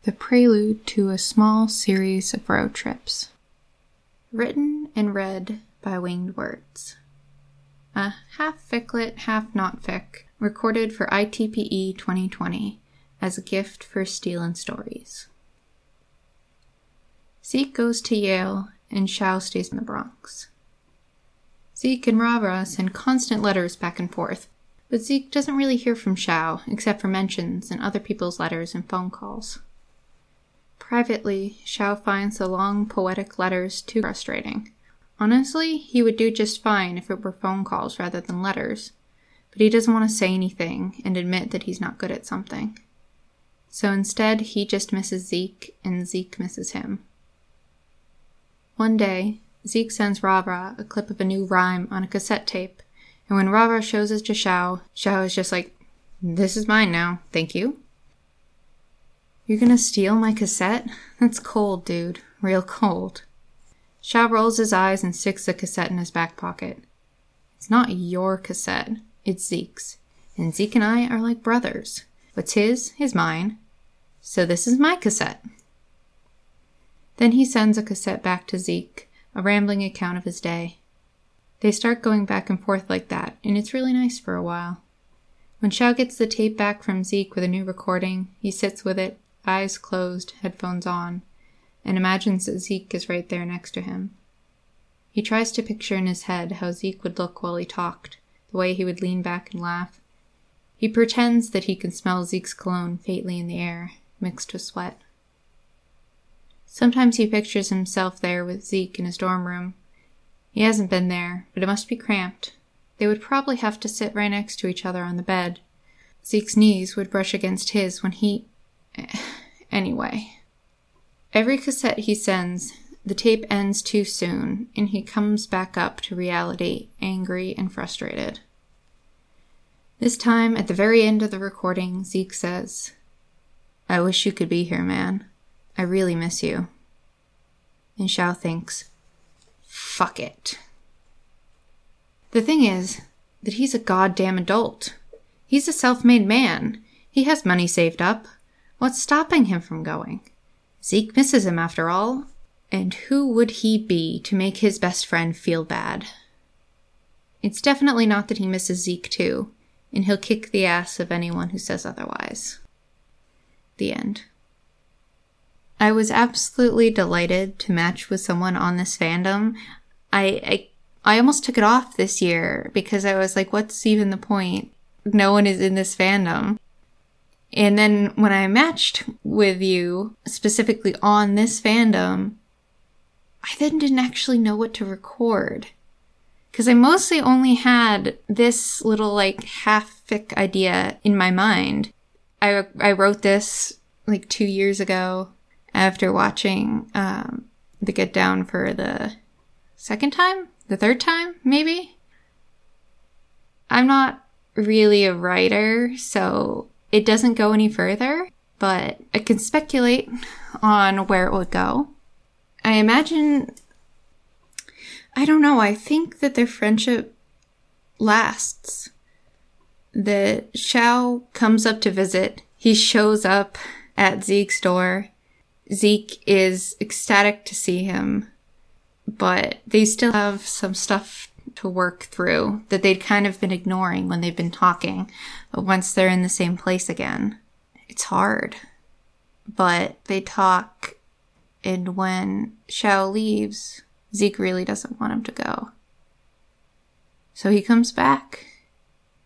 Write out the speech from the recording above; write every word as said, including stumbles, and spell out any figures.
the prelude to a small series of road trips. Written and read by Winged Words. A half-ficlet, half-not-fic, recorded for I T P E twenty twenty as a gift for Stealin' Stories. Zeke goes to Yale, and Xiao stays in the Bronx. Zeke and Ra-Ra send constant letters back and forth, but Zeke doesn't really hear from Xiao, except for mentions in other people's letters and phone calls. Privately, Xiao finds the long, poetic letters too frustrating. Honestly, he would do just fine if it were phone calls rather than letters, but he doesn't want to say anything and admit that he's not good at something. So instead, he just misses Zeke, and Zeke misses him. One day, Zeke sends Ra-Ra a clip of a new rhyme on a cassette tape, and when Ra-Ra shows it to Xiao, Xiao is just like, "This is mine now, thank you." "You're gonna steal my cassette? That's cold, dude. Real cold." Xiao rolls his eyes and sticks the cassette in his back pocket. "It's not your cassette, it's Zeke's. And Zeke and I are like brothers. What's his is mine. So this is my cassette." Then he sends a cassette back to Zeke, a rambling account of his day. They start going back and forth like that, and it's really nice for a while. When Xiao gets the tape back from Zeke with a new recording, he sits with it, eyes closed, headphones on, and imagines that Zeke is right there next to him. He tries to picture in his head how Zeke would look while he talked, the way he would lean back and laugh. He pretends that he can smell Zeke's cologne faintly in the air, mixed with sweat. Sometimes he pictures himself there with Zeke in his dorm room. He hasn't been there, but it must be cramped. They would probably have to sit right next to each other on the bed. Zeke's knees would brush against his when he... Anyway. Every cassette he sends, the tape ends too soon, and he comes back up to reality, angry and frustrated. This time, at the very end of the recording, Zeke says, "I wish you could be here, man. I really miss you." And Xiao thinks, fuck it. The thing is that he's a goddamn adult. He's a self-made man. He has money saved up. What's stopping him from going? Zeke misses him after all. And who would he be to make his best friend feel bad? It's definitely not that he misses Zeke too, and he'll kick the ass of anyone who says otherwise. The end. I was absolutely delighted to match with someone on this fandom. I, I I almost took it off this year because I was like, what's even the point? No one is in this fandom. And then when I matched with you, specifically on this fandom, I then didn't actually know what to record. Because I mostly only had this little, like, half-fic idea in my mind. I, I wrote this, like, two years ago after watching um, The Get Down for the second time? The third time, maybe? I'm not really a writer, so it doesn't go any further, but I can speculate on where it would go. I imagine... I don't know, I think that their friendship lasts. That Xiao comes up to visit. He shows up at Zeke's door. Zeke is ecstatic to see him, but they still have some stuff to work through that they'd kind of been ignoring when they've been talking. But once they're in the same place again, it's hard. But they talk, and when Xiao leaves, Zeke really doesn't want him to go. So he comes back,